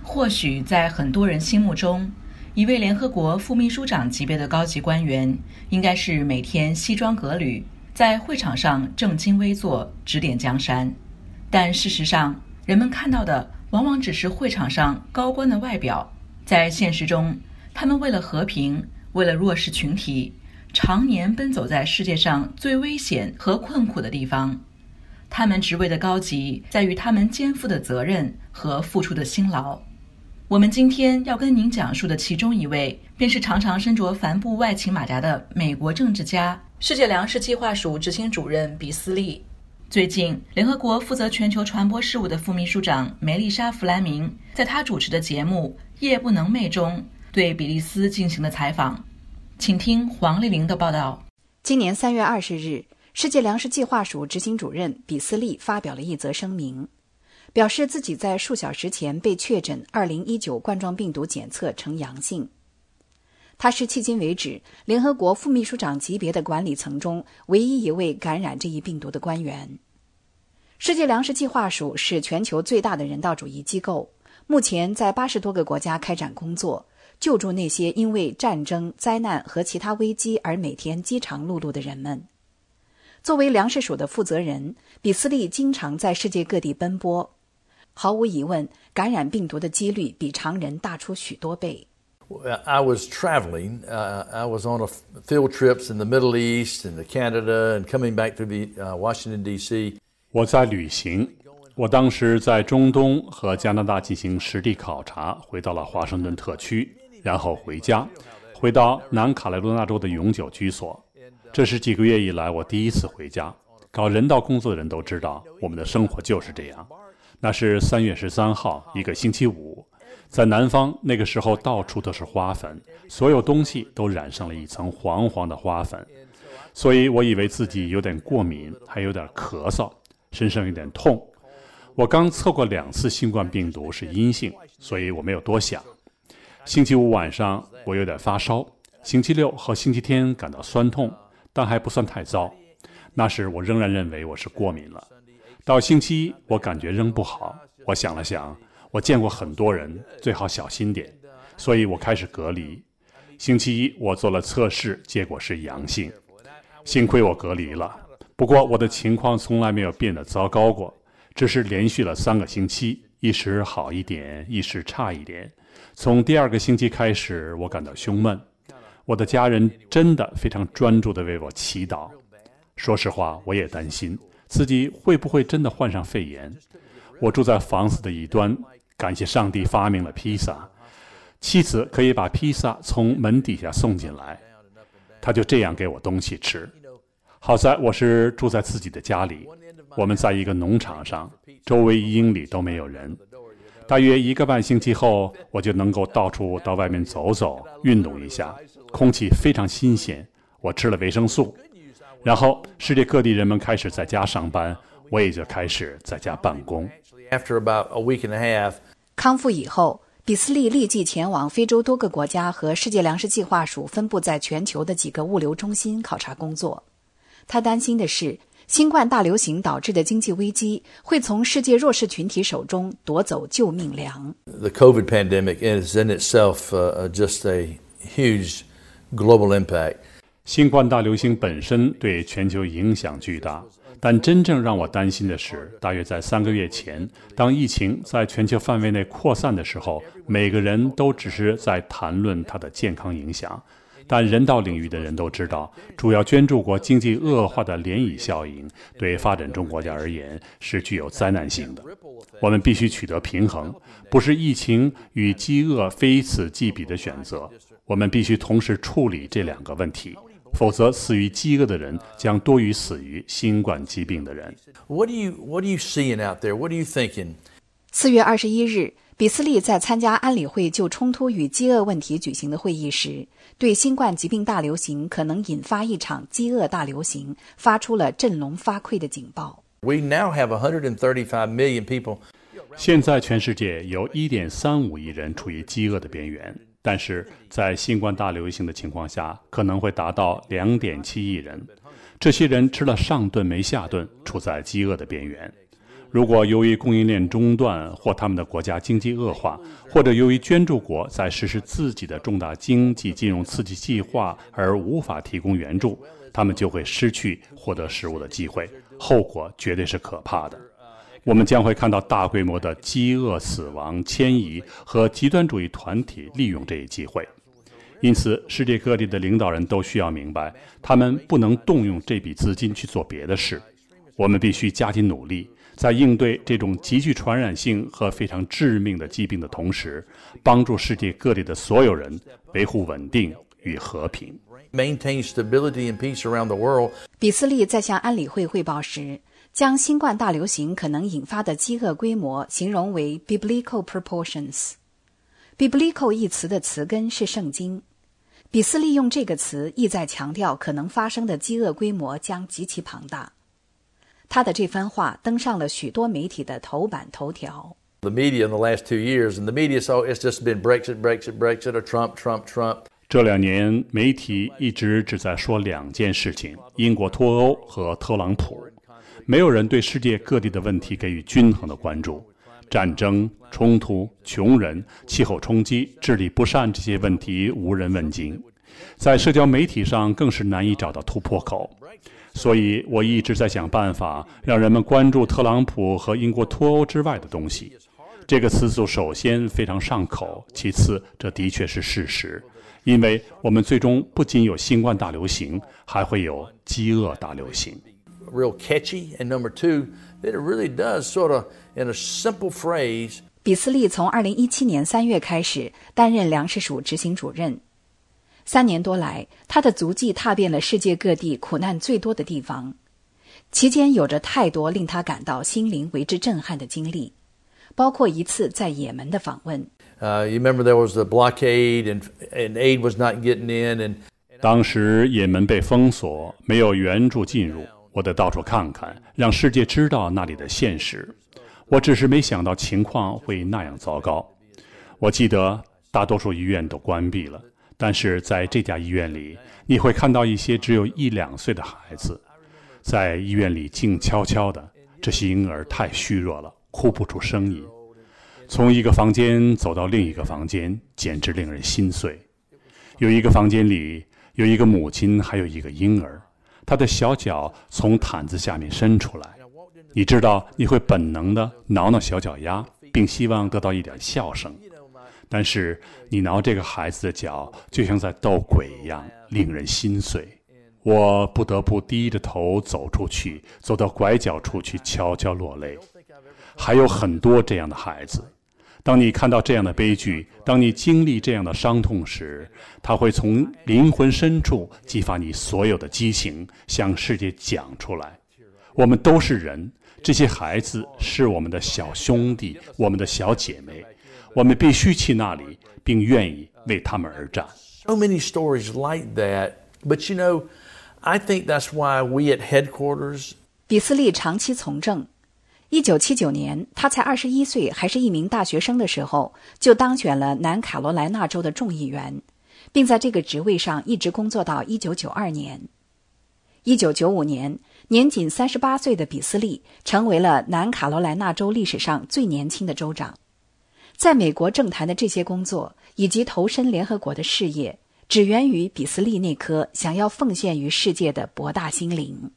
或许在很多人心目中，一位联合国副秘书长级别的高级官员应该是每天西装革履，在会场上正襟危坐，指点江山。但事实上，人们看到的往往只是会场上高官的外表。在现实中，他们为了和平，为了弱势群体，常年奔走在世界上最危险和困苦的地方。他们职位的高级在于他们肩负的责任和付出的辛劳。我们今天要跟您讲述的其中一位，便是常常身着帆布外勤马甲的美国政治家，世界粮食计划署执行主任比斯利。最近，联合国负责全球传播事务的副秘书长梅丽莎·弗兰明在他主持的节目《夜不能寐》中对比利斯进行了采访。请听黄丽玲的报道。 今年3月20日，世界粮食计划署执行主任比斯利发表了一则声明，表示自己在数小时前被确诊2019冠状病毒检测呈阳性。他是迄今为止联合国副秘书长级别的管理层中唯一一位感染这一病毒的官员。世界粮食计划署是全球最大的人道主义机构，目前在80多个国家开展工作，救助那些因为战争、灾难和其他危机而每天饥肠辘辘的人们。作为粮食署的负责人，比斯利经常在世界各地奔波。毫无疑问，感染病毒的几率比常人大出许多倍。 I was traveling. I was on field trips in the Middle East and Canada and coming back to the Washington D.C. 我在旅行，我当时在中东和加拿大进行实地考察，回到了华盛顿特区，然后回家，回到南卡罗来纳州的永久居所。这是几个月以来我第一次回家。搞人道工作的人都知道，我们的生活就是这样。那是3月13号，一个星期五。在南方，那个时候到处都是花粉，所有东西都染上了一层黄黄的花粉，所以我以为自己有点过敏，还有点咳嗽，身上有点痛。我刚测过2次新冠病毒是阴性，所以我没有多想。星期五晚上我有点发烧，星期六和星期天感到酸痛，但还不算太糟。那时我仍然认为我是过敏了。到星期一我感觉仍不好，我想了想，我见过很多人，最好小心点，所以我开始隔离。星期一我做了测试，结果是阳性，幸亏我隔离了。不过我的情况从来没有变得糟糕过，只是连续了3个星期，一时好一点，一时差一点。从第2个星期开始，我感到胸闷。我的家人真的非常专注地为我祈祷。说实话，我也担心自己会不会真的患上肺炎。我住在房子的一端，感谢上帝发明了披萨，妻子可以把披萨从门底下送进来，她就这样给我东西吃。好在我是住在自己的家里，我们在一个农场上，周围1英里都没有人。大约1个半星期后，我就能够到处到外面走走，运动一下，空气非常新鲜。我吃了维生素，然后世界各地人们开始在家上班，我也就开始在家办公。 After about a week and a half, 康复以后，比斯利立即前往非洲多个国家和世界粮食计划署分布在全球的几个物流中心考察工作。他担心的是，新冠大流行导致的经济危机会从世界弱势群体手中夺走救命粮。 The COVID pandemic is in itself just a huge global impact. 新冠大流行本身对全球影响巨大，但真正让我担心的是，大约在3个月前，当疫情在全球范围内扩散的时候，每个人都只是在谈论它的健康影响。但人道领域的人都知道，主要捐助国经济恶化的涟漪效应对发展中国家而言是具有灾难性的。我们必须取得平衡，不是疫情与饥饿非此即彼的选择，我们必须同时处理这2个问题，否则死于饥饿的人将多于死于新冠疾病的人。 What are you seeing out there? What are you thinking? 4月21日，比斯利在参加安理会就冲突与饥饿问题举行的会议时，对新冠疾病大流行可能引发一场饥饿大流行发出了振聋发聩的警报。 We now have 135 million people. 现在全世界有 1.35 亿人处于饥饿的边缘，但是在新冠大流行的情况下，可能会达到 2.7 亿人。这些人吃了上顿没下顿，处在饥饿的边缘。 如果由于供应链中断，或他们的国家经济恶化，或者由于捐助国在实施自己的重大经济金融刺激计划而无法提供援助，他们就会失去获得食物的机会，后果绝对是可怕的。我们将会看到大规模的饥饿、死亡、迁移和极端主义团体利用这一机会。因此，世界各地的领导人都需要明白，他们不能动用这笔资金去做别的事。我们必须加紧努力，在应对这种极具传染性和非常致命的疾病的同时，帮助世界各地的所有人维护稳定与和平。 Maintain stability and peace around the world. 比斯利在向安理会汇报时，将新冠大流行可能引发的饥饿规模形容为 biblical proportions。biblical 一词的词根是圣经。比斯利用这个词意在强调可能发生的饥饿规模将极其庞大。他的这番话登上了许多媒体的头版头条。 The media in the last 2 years, and the media saw it's just been Brexit, Brexit, Brexit, or Trump, Trump, Trump. 这2年，媒体一直只在说2件事情：英国脱欧和特朗普。没有人对世界各地的问题给予均衡的关注。战争、冲突、穷人、气候冲击、治理不善这些问题无人问津，在社交媒体上更是难以找到突破口。所以我一直在想办法让人们关注特朗普和英国脱欧之外的东西。这个词组首先非常上口，其次这的确是事实，因为我们最终不仅有新冠大流行，还会有饥饿大流行。 Real catchy, and number 2, that it really does sort of, in a simple phrase. 比斯利从2017年3月开始担任粮食署执行主任。3年多来，他的足迹踏遍了世界各地苦难最多的地方，其间有着太多令他感到心灵为之震撼的经历，包括一次在也门的访问。 You remember there was a blockade, and aid was not getting in, and 当时也门被封锁，没有援助进入。我得到处看看，让世界知道那里的现实。我只是没想到情况会那样糟糕。我记得大多数医院都关闭了，但是在这家医院里，你会看到一些只有1、2岁的孩子，在医院里静悄悄的。这些婴儿太虚弱了，哭不出声音。从一个房间走到另一个房间，简直令人心碎。有一个房间里有一个母亲，还有一个婴儿。他的小脚从毯子下面伸出来，你知道你会本能地挠挠小脚丫，并希望得到一点笑声，但是你挠这个孩子的脚就像在斗鬼一样，令人心碎。我不得不低着头走出去，走到拐角处去悄悄落泪。还有很多这样的孩子。当你看到这样的悲剧，当你经历这样的伤痛时，它会从灵魂深处激发你所有的激情，向世界讲出来。我们都是人，这些孩子是我们的小兄弟，我们的小姐妹，我们必须去那里，并愿意为他们而战。 So many stories like that, but you know, I think that's why we at headquarters. 比斯利长期从政。1979年，他才21岁，还是一名大学生的时候，就当选了南卡罗来纳州的众议员，并在这个职位上一直工作到1992年。1995年，年仅38岁的比斯利成为了南卡罗来纳州历史上最年轻的州长。在美国政坛的这些工作以及投身联合国的事业，只源于比斯利那颗想要奉献于世界的博大心灵。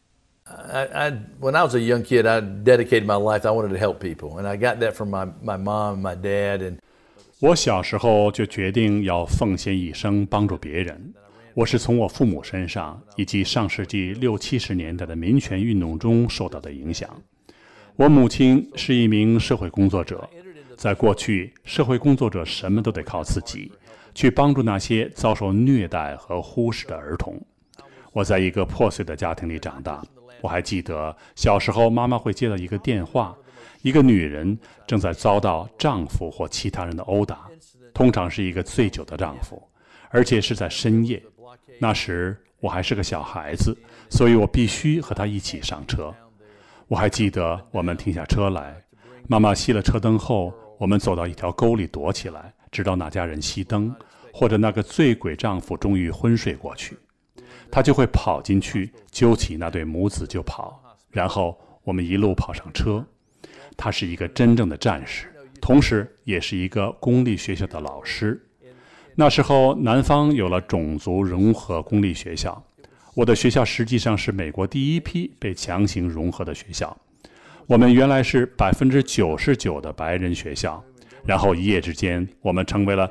When I was a young kid, I dedicated my life. I wanted to help people, and I got that from my mom, my dad, and 我小时候就决定要奉献一生帮助别人。我是从我父母身上以及上世纪60、70年代的民权运动中受到的影响。我母亲是一名社会工作者，在过去，社会工作者什么都得靠自己，去帮助那些遭受虐待和忽视的儿童。我在一个破碎的家庭里长大。我还记得小时候，妈妈会接到一个电话，一个女人正在遭到丈夫或其他人的殴打，通常是一个醉酒的丈夫，而且是在深夜。那时我还是个小孩子，所以我必须和她一起上车。我还记得我们停下车来，妈妈熄了车灯后，我们走到一条沟里躲起来，直到那家人熄灯，或者那个醉鬼丈夫终于昏睡过去。他就会跑进去，揪起那对母子就跑，然后我们一路跑上车。 他是一个真正的战士，同时也是一个公立学校的老师。那时候南方有了种族融合公立学校，我的学校实际上是美国第一批被强行融合的学校。我们原来是99%的白人学校，然后一夜之间我们成为了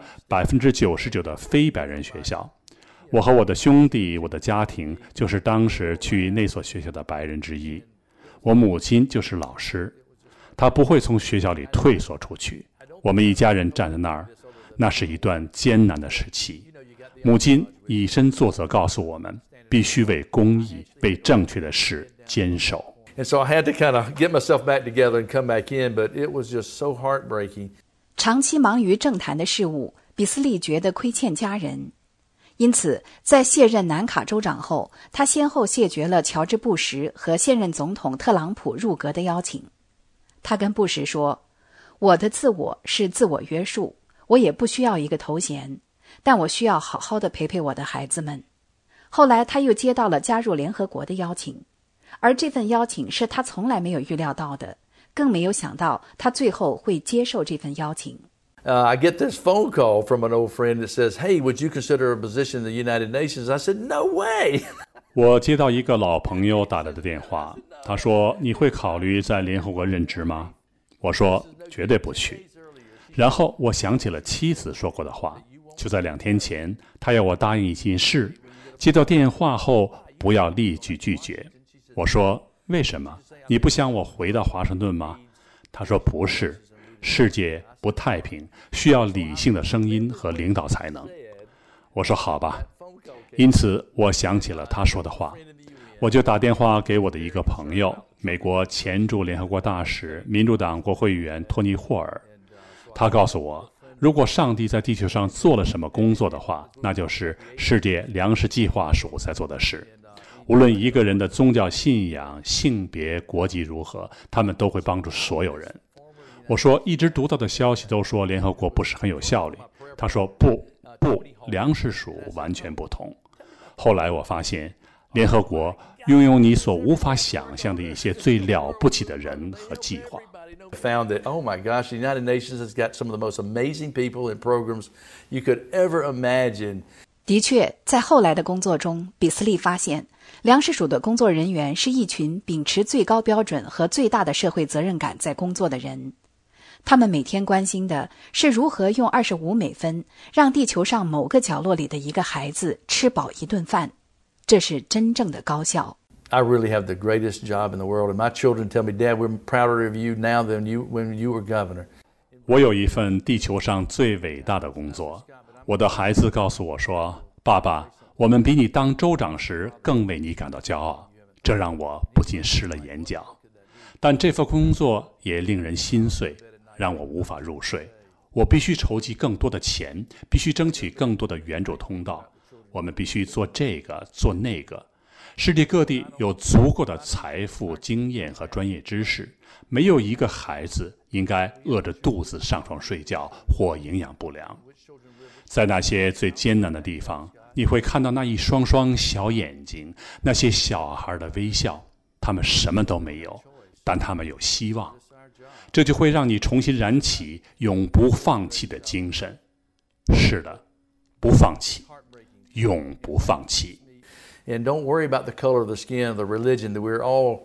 99%的非白人学校。我和我的兄弟，我的家庭就是当时去那所学校的白人之一。我母亲就是老师，她不会从学校里退缩出去。我们一家人站在那儿，那是一段艰难的时期。母亲以身作则告诉我们，必须为公义、为正确的事坚守。 And so I had to kind of get myself back together and come back in, but it was just so heartbreaking. 长期忙于政坛的事务，比斯利觉得亏欠家人，因此在卸任南卡州长后，他先后谢绝了乔治·布什和现任总统特朗普入阁的邀请。他跟布什说：“我的自我是自我约束，我也不需要一个头衔，但我需要好好的陪陪我的孩子们。”后来他又接到了加入联合国的邀请，而这份邀请是他从来没有预料到的，更没有想到他最后会接受这份邀请。 I get this phone call from an old friend that says, "Hey, would you consider a position in the United Nations?" I said, "No way." 我接到一个老朋友打来的电话，他说：“你会考虑在联合国任职吗？”我说：“绝对不去。”然后我想起了妻子说过的话，就在2天前，她要我答应一件事，接到电话后不要立即拒绝。我说：“为什么？你不想我回到华盛顿吗？”他说：“不是，世界不太平，需要理性的声音和领导才能。”我说：“好吧。”因此我想起了他说的话，我就打电话给我的一个朋友，美国前驻联合国大使、民主党国会议员托尼·霍尔。他告诉我，如果上帝在地球上做了什么工作的话，那就是世界粮食计划署在做的事。无论一个人的宗教信仰、性别、国籍如何，他们都会帮助所有人。我说，一直读到的消息都说联合国不是很有效率。他说不，粮食署完全不同。后来我发现，联合国拥有你所无法想象的一些最了不起的人和计划。 I found that, oh my gosh, the United Nations has got some of the most amazing people and programs you could ever imagine. 的确，在后来的工作中，比斯利发现，粮食署的工作人员是一群秉持最高标准和最大的社会责任感在工作的人。他们每天关心的是如何用25美分让地球上某个角落里的一个孩子吃饱一顿饭，这是真正的高效。 I really have the greatest job in the world, and my children tell me, "Dad, we're prouder of you now than when you were governor." 我有一份地球上最伟大的工作。我的孩子告诉我说：“爸爸，我们比你当州长时更为你感到骄傲。”这让我不禁湿了眼角。但这份工作也令人心碎，让我无法入睡。我必须筹集更多的钱，必须争取更多的援助通道。我们必须做这个，做那个。世界各地有足够的财富、经验和专业知识，没有一个孩子应该饿着肚子上床睡觉或营养不良。在那些最艰难的地方，你会看到那一双双小眼睛，那些小孩的微笑。他们什么都没有，但他们有希望。这就会让你重新燃起永不放弃的精神。是的，不放弃，永不放弃。 And don't worry about the color of the skin, of the religion, that we're all,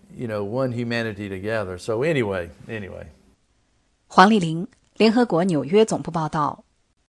one humanity together. So anyway. 黄丽玲，联合国纽约总部报道。